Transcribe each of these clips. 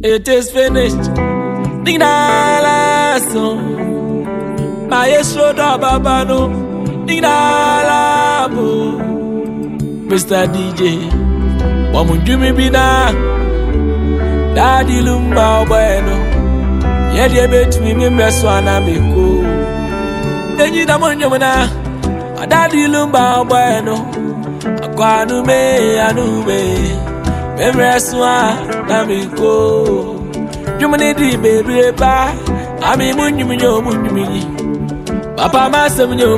It is finished. Ningala so. Maestro da babano. Ningala bo. Mr. DJ. Wamunjumi bina. Daddy lumba bueno. Yedi bet mi meswana meko. Denyi da monjomana. Daddy lumba bueno. Akwanu me anume. Memreswa namiko. Jumani di baby ba. Ami munjumi. Papa masemnyo.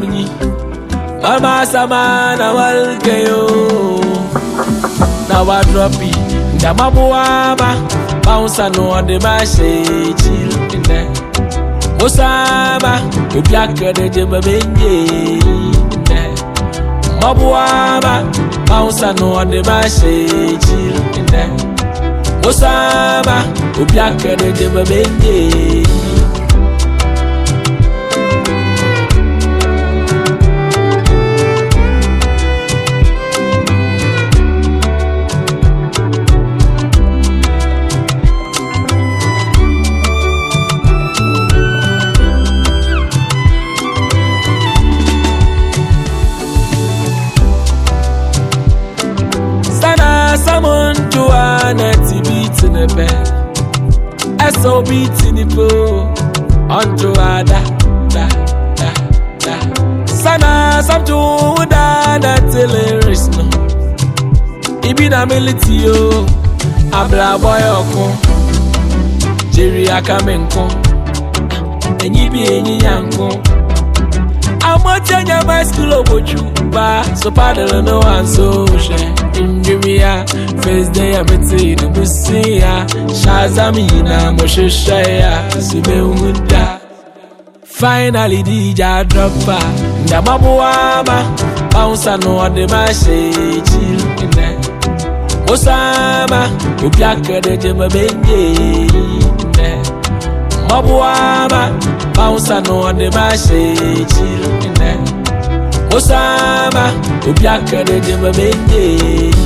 Mama sama na walkeyo. Na wa drop it. Ndamabuama. Bounce no on the machine. Chill in there. Osama. Ubiaka de jebabenye. Mabuama. Bounce no on the machine. Chill in there. Osama. Ubiaka de jebabenye. Someone to an beat in the bed. So beat in the pool. Onto a da. Sana, some to that lyrics no. Ibina militio. Abla boyoko. Jerry Akamenko. And you be any yanko. I'm watching your bicycle about you. So paddle no one so share. Injumia, first day I met you, the Busia, Shazamina, Moshaya, Sibeunda. Finally, DJ dropper, Damabuama, bounce and no the machine, chill in there. Osama, Ubiaka de Jemabenye, Mabuama, bounce and no the machine, chill in there. Osama, Ubiaka de Jemabenye.